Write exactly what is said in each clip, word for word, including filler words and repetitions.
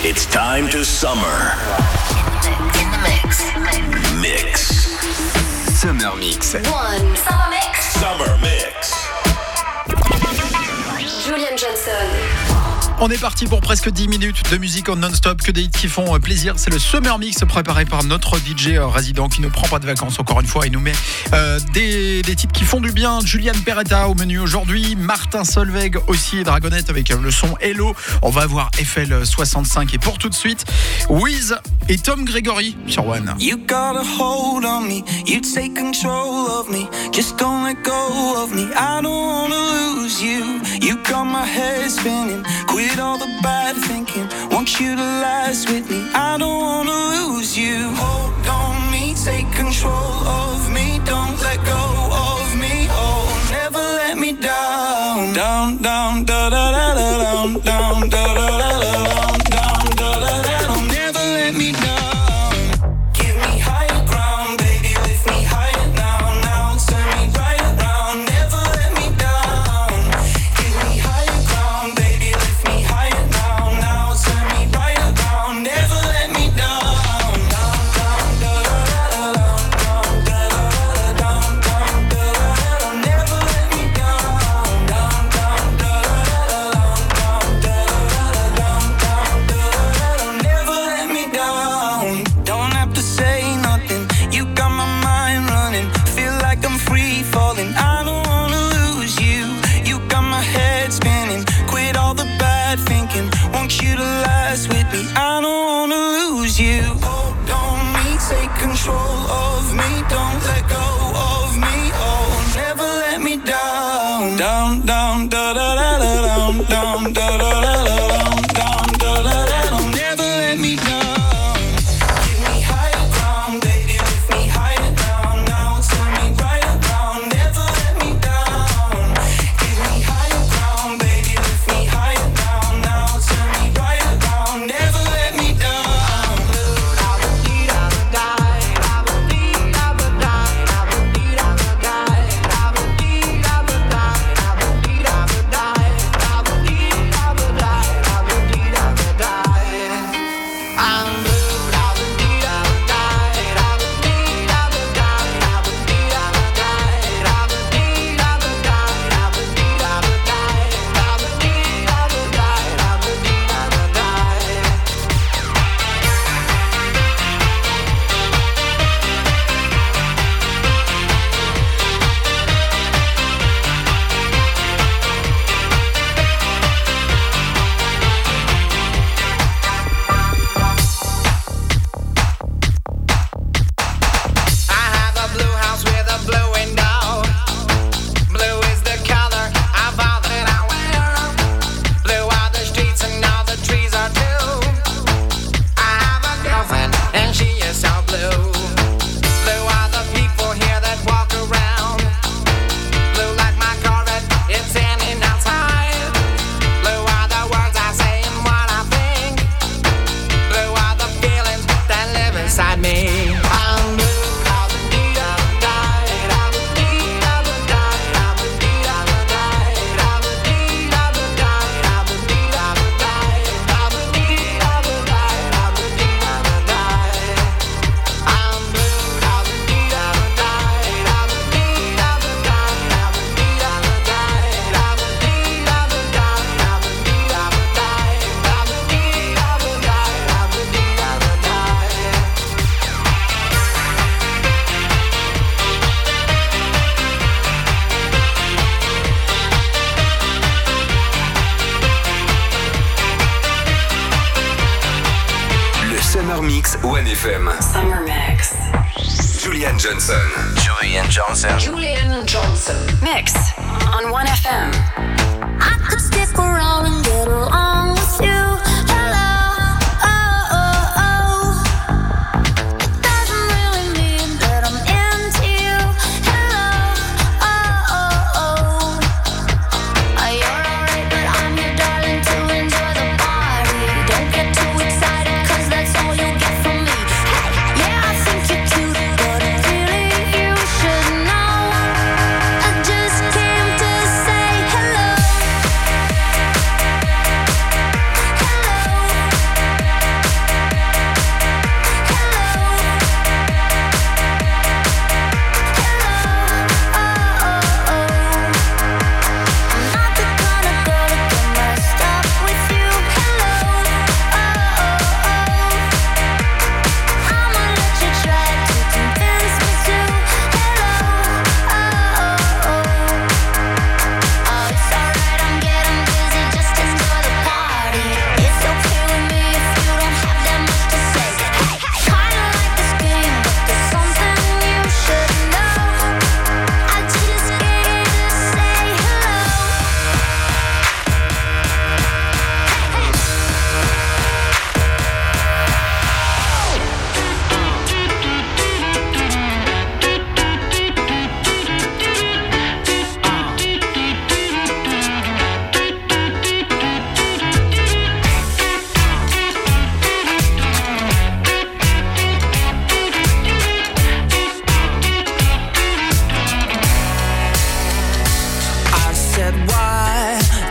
It's time to summer. In the mix. Mix. Summer Mix. One. Summer Mix. Summer Mix. Julian Johnson. On est parti pour presque dix minutes de musique en non-stop, que des hits qui font plaisir. C'est le Summer Mix préparé par notre D J résident qui ne prend pas de vacances, encore une fois. Il nous met euh, des, des titres qui font du bien. Julian Peretta au menu aujourd'hui, Martin Solveig aussi, et Dragonette avec le son Hello. On va avoir F L soixante-cinq et pour tout de suite, Wiz et Tom Gregory sur One. You got a hold on me, you take control of me, just don't let go of me, I don't wanna lose you, you got my head spinning, quit all the bad thinking, want you to last with me, I don't wanna lose you, hold on me, take control of me, don't let go of me, oh, never let me down, down, down, da da da da down, down, da da da da down, down, da da da da, never let me down. Down, down, da da da da down, down, da da da da down, down, da da da da. Never let me down. Give me higher ground, baby, lift me higher down. Now turn me right around. Never let me down. Give me higher ground, baby, lift me higher down. Now turn me right around. Never let me down. Summer Mix. Julian Johnson. Julian Johnson. Julian Johnson. Mix on One F M. I could stick around and get along with you. Hello.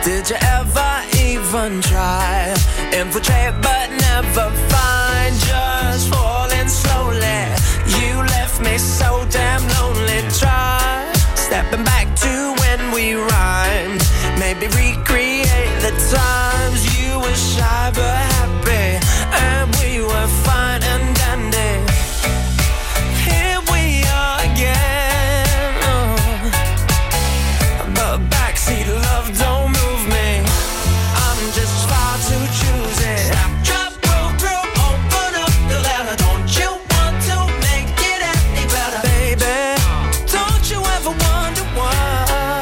Did you ever even try? Infiltrate but never find. Just falling slowly. You left me so damn lonely. Try stepping back to when we rhymed. Maybe recreate the times you were shy but happy, and we were fine and dandy. Here we are again, oh. But backseat love don't move me. I'm just far too choosy. Stop, drop, roll through, open up the letter. Don't you want to make it any better, baby? Don't you ever wonder why?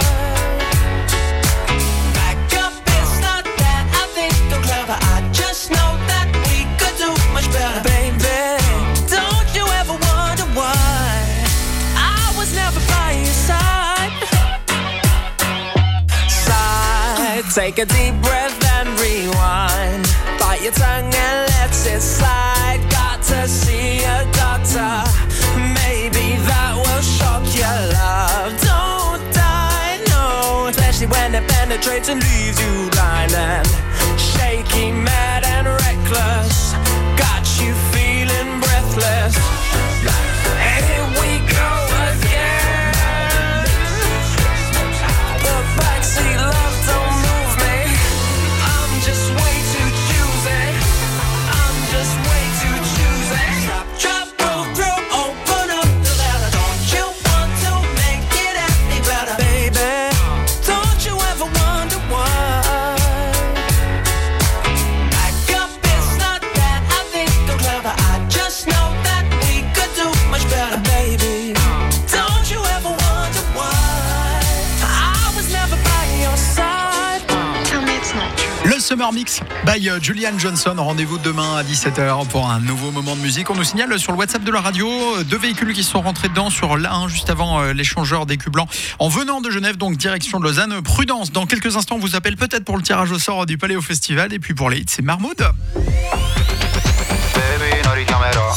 Back up, it's not that I think I'm clever. I just know that we could do much better, baby. Don't you ever wonder why I was never by your side? Side, take a deep breath and rewind. Bite your tongue and let it slide. Got to see a doctor. Maybe that will shock your love. Don't die, no. Especially when it penetrates and leaves you blind and shaky, mad and reckless. Got you feeling breathless. Here we go again. The backseat love don't move me. I'm just way too choosy. I'm just way too choosy. Stop, drop, roll through, open up the letter. Don't you want to make it any better, baby? Don't you ever wonder why? Back up, it's not that I think I'm clever. I just know that we could do much better, baby. Don't you ever wonder why I was never by your side? Tell me it's not true. Le Summer Mix by euh, Julian Johnson. Rendez-vous demain à dix-sept heures pour un nouveau moment de musique. On nous signale sur le WhatsApp de la radio euh, deux véhicules qui sont rentrés dedans sur l'A un juste avant euh, l'échangeur d'écus blancs en venant de Genève, donc direction de Lausanne. Prudence, dans quelques instants on vous appelle peut-être pour le tirage au sort du Paléo Festival, et puis pour les hits c'est Marmoud.